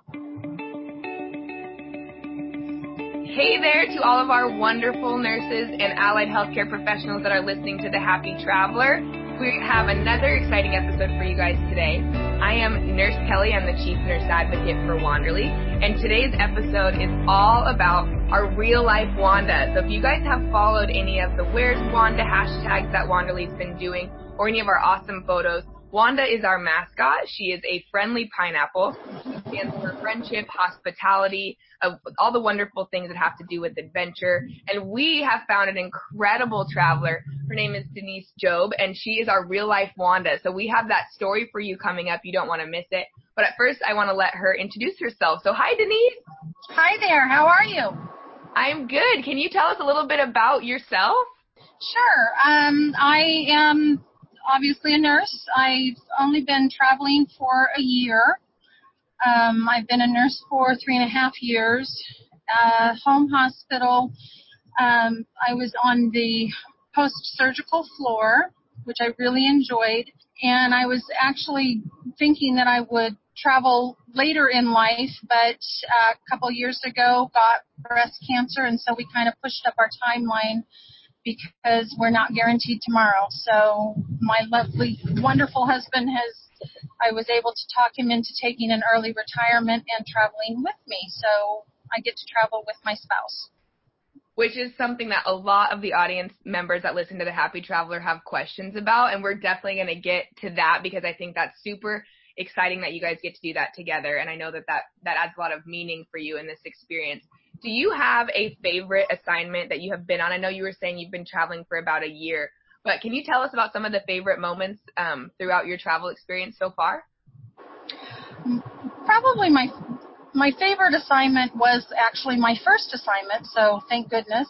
Hey there to all of our wonderful nurses and allied healthcare professionals that are listening to The Happy Traveler. We have another exciting episode for you guys today. I am Nurse Kelly. I'm the Chief Nurse Advocate for Wanderly. And today's episode is all about our real-life Wanda. So if you guys have followed any of the Where's Wanda hashtags that Wanderly's been doing, or any of our awesome photos, Wanda is our mascot. She is a friendly pineapple. She stands for friendship, hospitality, all the wonderful things that have to do with adventure. And we have found an incredible traveler. Her name is Denise Job, and she is our real-life Wanda. So we have that story for you coming up. You don't want to miss it. But at first, I want to let her introduce herself. So hi, Denise. Hi there. How are you? I'm good. Can you tell us a little bit about yourself? Sure. I am obviously a nurse. I've only been traveling for a year. I've been a nurse for 3.5 years. Home hospital. I was on the post-surgical floor, which I really enjoyed. And I was actually thinking that I would travel later in life, but a couple years ago got breast cancer, and so we kind of pushed up our timeline because we're not guaranteed tomorrow. So my lovely, wonderful husband I was able to talk him into taking an early retirement and traveling with me. So I get to travel with my spouse. Which is something that a lot of the audience members that listen to The Happy Traveler have questions about, and we're definitely going to get to that because I think that's super exciting that you guys get to do that together, and I know that adds a lot of meaning for you in this experience. Do you have a favorite assignment that you have been on? I know you were saying you've been traveling for about a year, but can you tell us about some of the favorite moments throughout your travel experience so far? Probably my favorite assignment was actually my first assignment, so thank goodness.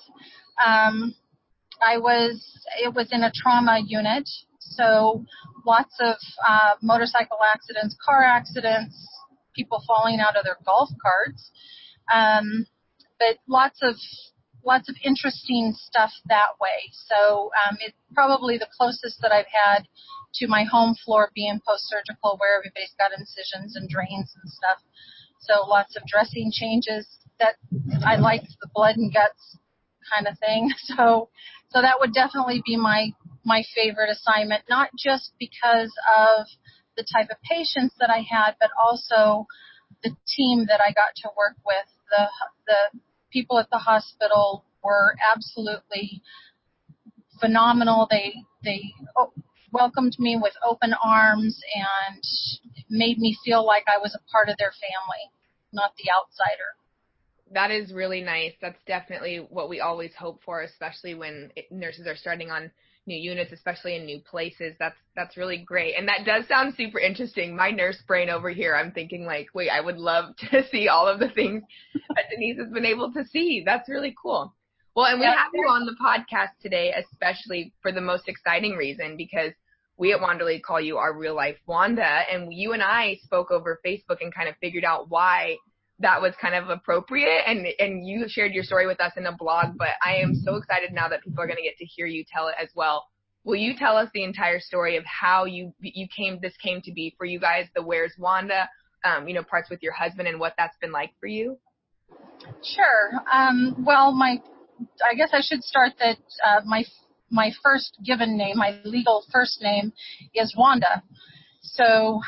It was in a trauma unit, so lots of motorcycle accidents, car accidents, people falling out of their golf carts, but lots of interesting stuff that way. So it's probably the closest that I've had to my home floor being post-surgical, where everybody's got incisions and drains and stuff. So lots of dressing changes. That I like the blood and guts kind of thing. So that would definitely be my favorite assignment, not just because of the type of patients that I had, but also the team that I got to work with. The people at the hospital were absolutely phenomenal. They welcomed me with open arms and made me feel like I was a part of their family, not the outsider. That is really nice. That's definitely what we always hope for, especially when nurses are starting on new units, especially in new places. That's really great. And that does sound super interesting. My nurse brain over here, I'm thinking like, wait, I would love to see all of the things that Denise has been able to see. That's really cool. Well, and we have you on the podcast today, especially for the most exciting reason, because we at Wanderly call you our real life Wanda. And you and I spoke over Facebook and kind of figured out why that was kind of appropriate, and you shared your story with us in a blog, but I am so excited now that people are going to get to hear you tell it as well. Will you tell us the entire story of how this came to be for you guys, the Where's Wanda, parts with your husband and what that's been like for you? Sure. Well, I guess I should start that my first given name, my legal first name, is Wanda. So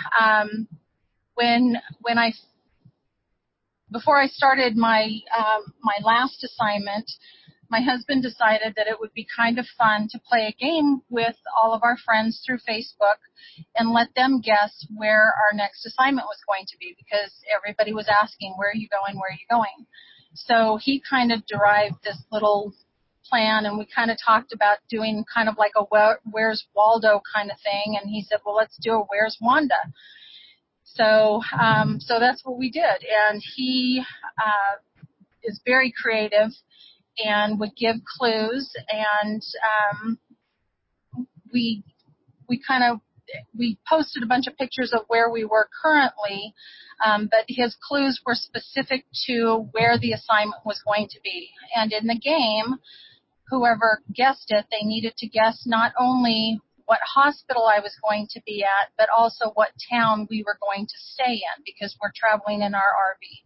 before I started my last assignment, my husband decided that it would be kind of fun to play a game with all of our friends through Facebook and let them guess where our next assignment was going to be, because everybody was asking, where are you going, where are you going? So he kind of derived this little plan, and we kind of talked about doing kind of like a Where's Waldo kind of thing, and he said, well, let's do a Where's Wanda. So that's what we did, and he is very creative and would give clues, and we posted a bunch of pictures of where we were currently, but his clues were specific to where the assignment was going to be. And in the game, whoever guessed it, they needed to guess not only what hospital I was going to be at, but also what town we were going to stay in because we're traveling in our RV.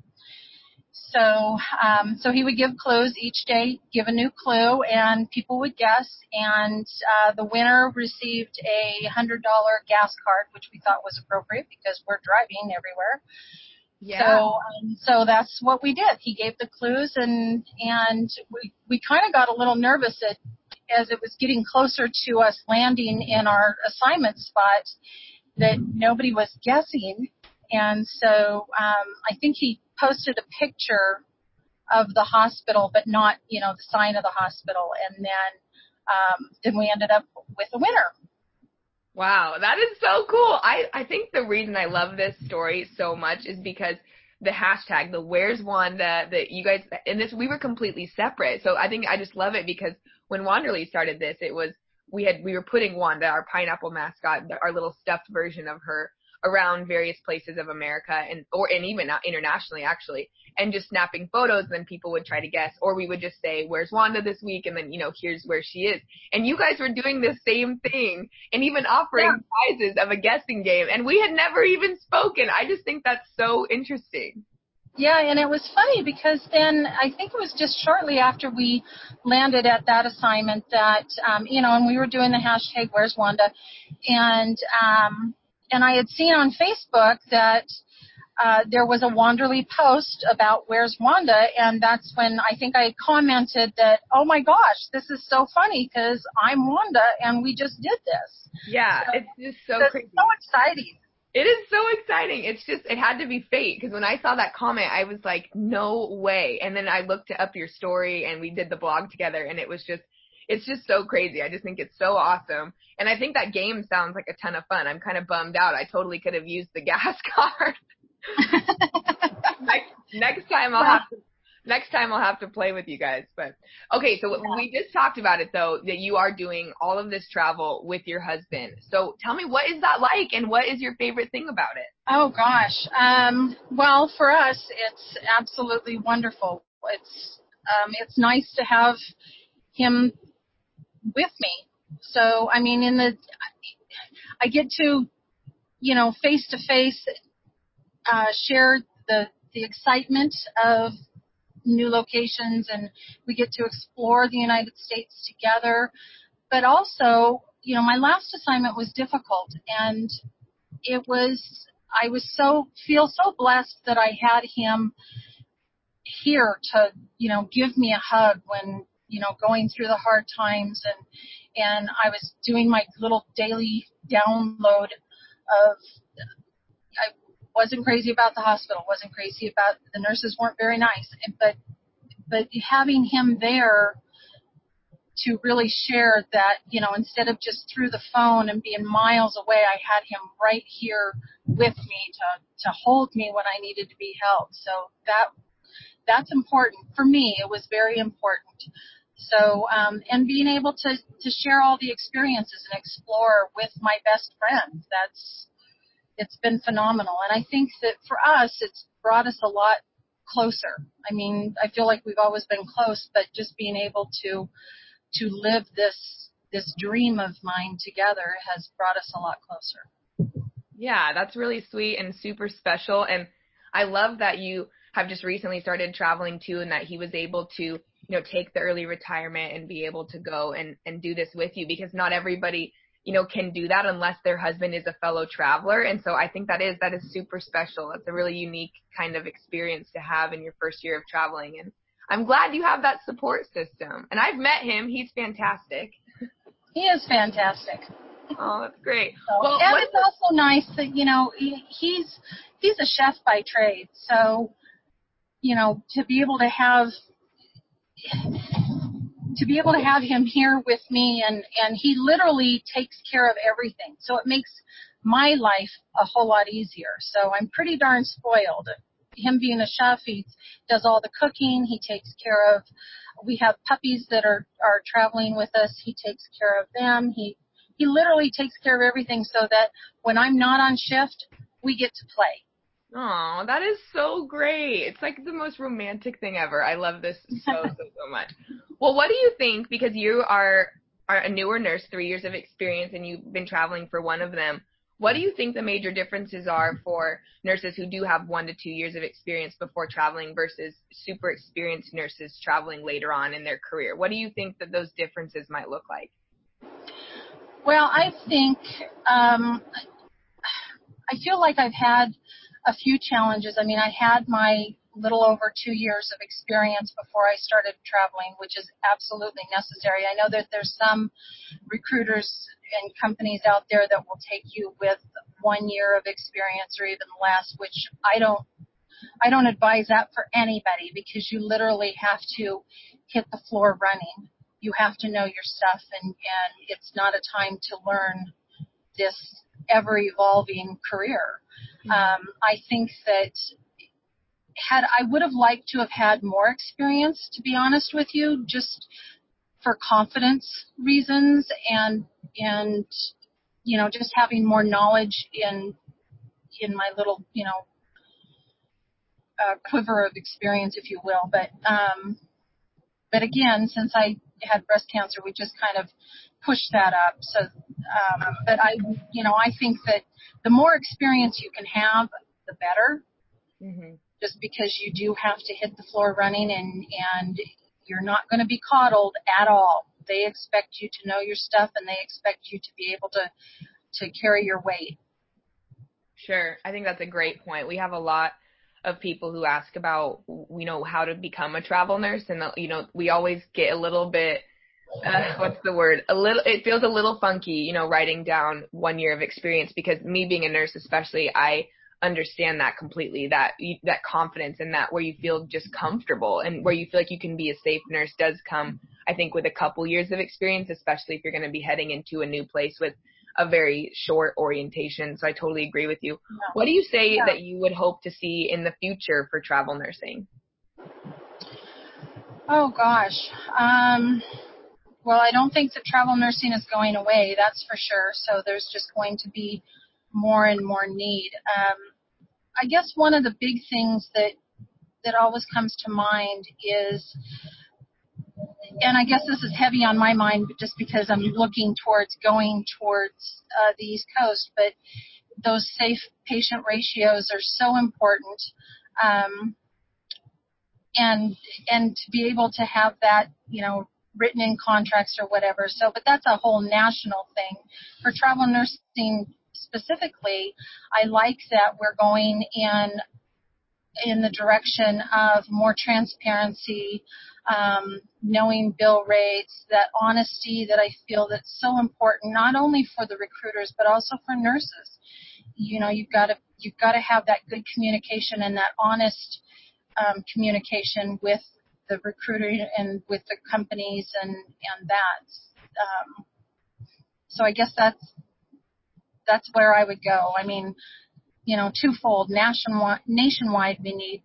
So he would give clues each day, give a new clue, and people would guess. And the winner received a $100 gas card, which we thought was appropriate because we're driving everywhere. Yeah. So that's what we did. He gave the clues, and we kind of got a little nervous as it was getting closer to us landing in our assignment spot that nobody was guessing. And so I think he posted a picture of the hospital, but not, the sign of the hospital. And then we ended up with a winner. Wow, that is so cool. I think the reason I love this story so much is because the hashtag, the Where's Wanda, that you guys, and this, we were completely separate. So I think I just love it because when Wanderly started this, it was, we were putting Wanda, our pineapple mascot, our little stuffed version of her, around various places of America and even internationally actually, and just snapping photos, and then people would try to guess, or we would just say, where's Wanda this week? And then, here's where she is. And you guys were doing the same thing and even offering prizes of a guessing game. And we had never even spoken. I just think that's so interesting. Yeah, and it was funny because then I think it was just shortly after we landed at that assignment that, and we were doing the hashtag Where's Wanda, and I had seen on Facebook that there was a Wanderly post about Where's Wanda, and that's when I think I commented that, oh my gosh, this is so funny because I'm Wanda and we just did this. Yeah, so, it's just so crazy. It's so exciting. It is so exciting. It's just, it had to be fate because when I saw that comment, I was like, no way. And then I looked up your story and we did the blog together, and it's just so crazy. I just think it's so awesome. And I think that game sounds like a ton of fun. I'm kind of bummed out. I totally could have used the gas card. Next time I'll have to play with you guys. But okay, so we just talked about it though, that you are doing all of this travel with your husband. So tell me, what is that like, and what is your favorite thing about it? Oh gosh. Well, for us, it's absolutely wonderful. It's nice to have him with me. So, I mean, I get to, face to face, share the excitement of new locations, and we get to explore the United States together. But also, my last assignment was difficult, and I feel so blessed that I had him here to, give me a hug when, going through the hard times, and I was doing my little daily download of, I wasn't crazy about the hospital, wasn't crazy about, the nurses weren't very nice, but having him there to really share that, instead of just through the phone and being miles away, I had him right here with me to hold me when I needed to be held. So that's important. For me, it was very important. So, and being able to share all the experiences and explore with my best friend, it's been phenomenal. And I think that for us, it's brought us a lot closer. I mean, I feel like we've always been close, but just being able to live this dream of mine together has brought us a lot closer. Yeah, that's really sweet and super special. And I love that you have just recently started traveling too, and that he was able to, take the early retirement and be able to go and do this with you, because not everybody, can do that unless their husband is a fellow traveler. And so I think that is super special. It's a really unique kind of experience to have in your first year of traveling. And I'm glad you have that support system. And I've met him. He's fantastic. He is fantastic. Oh, that's great. So, and it's also nice that, he's a chef by trade. So, to be able to have him here with me, and he literally takes care of everything. So it makes my life a whole lot easier. So I'm pretty darn spoiled. Him being a chef, he does all the cooking. He takes care of, we have puppies that are traveling with us. He takes care of them. He literally takes care of everything so that when I'm not on shift, we get to play. Oh, that is so great. It's like the most romantic thing ever. I love this so much. Well, what do you think, because you are are a newer nurse, 3 years of experience, and you've been traveling for one of them. What do you think the major differences are for nurses who do have 1 to 2 years of experience before traveling versus super experienced nurses traveling later on in their career? What do you think that those differences might look like? Well, I think I feel like I've had a few challenges. I mean, I had my little over 2 years of experience before I started traveling, which is absolutely necessary. I know that there's some recruiters and companies out there that will take you with 1 year of experience or even less, which I don't advise that for anybody, because you literally have to hit the floor running. You have to know your stuff, and it's not a time to learn this ever-evolving career. I think that I would have liked to have had more experience, to be honest with you, just for confidence reasons and just having more knowledge in my little, quiver of experience, if you will. But again, since I had breast cancer, we just kind of pushed that up. So, but I think that the more experience you can have, the better. Mm-hmm. Just because you do have to hit the floor running, and you're not going to be coddled at all. They expect you to know your stuff, and they expect you to be able to carry your weight. Sure. I think that's a great point. We have a lot of people who ask about, how to become a travel nurse. And, we always get a little bit, it feels a little funky, writing down 1 year of experience, because me being a nurse, especially, I understand that completely, that confidence and that where you feel just comfortable and where you feel like you can be a safe nurse does come, I think, with a couple years of experience, especially if you're going to be heading into a new place with a very short orientation. So I totally agree with you. Yeah. What do you say that you would hope to see in the future for travel nursing? Oh, gosh. Well, I don't think that travel nursing is going away, that's for sure. So there's just going to be more and more need. I guess one of the big things that always comes to mind is, and I guess this is heavy on my mind just because I'm looking going towards the East Coast, but those safe patient ratios are so important, and to be able to have that, written in contracts or whatever. So, but that's a whole national thing. For travel nursing specifically, I like that we're going in the direction of more transparency, knowing bill rates, that honesty that I feel that's so important, not only for the recruiters but also for nurses. You've got to have that good communication and that honest communication with the recruiter and with the companies and that. So I guess that's where I would go. I mean, twofold. Nationwide, we need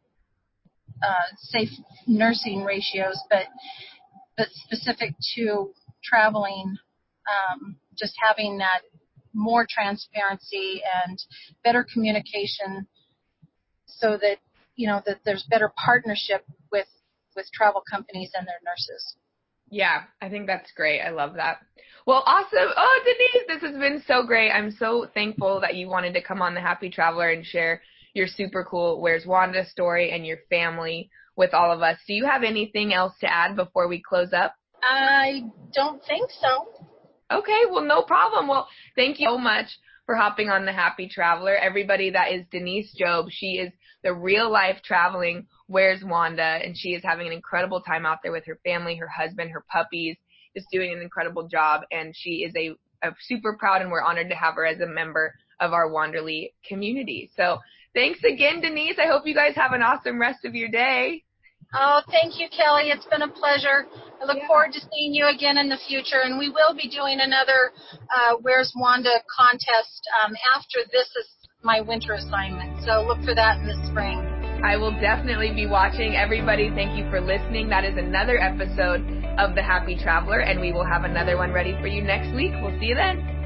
safe nursing ratios, but specific to traveling, just having that more transparency and better communication, so that that there's better partnership with travel companies and their nurses. Yeah, I think that's great. I love that. Well, awesome. Oh, Denise, this has been so great. I'm so thankful that you wanted to come on The Happy Traveler and share your super cool Where's Wanda story and your family with all of us. Do you have anything else to add before we close up? I don't think so. Okay, well, no problem. Well, thank you so much for hopping on The Happy Traveler. Everybody, that is Denise Job. She is the real life traveling Where's Wanda, and she is having an incredible time out there with her family, her husband, her puppies, just doing an incredible job. And she is a super proud, and we're honored to have her as a member of our Wanderly community. So thanks again, Denise. I hope you guys have an awesome rest of your day. Oh, thank you, Kelly. It's been a pleasure. I look forward to seeing you again in the future, and we will be doing another Where's Wanda contest after this is my winter assignment. So look for that in the spring. I will definitely be watching. Everybody, thank you for listening. That is another episode of The Happy Traveler, and we will have another one ready for you next week. We'll see you then.